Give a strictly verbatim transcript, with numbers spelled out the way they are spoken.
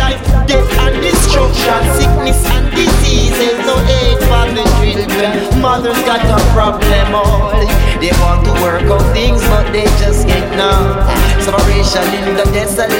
life, death and destruction, sickness and diseases. No aid for the children. Mothers got a problem, all they want to work out things, but they just can't now. Separation in the desolate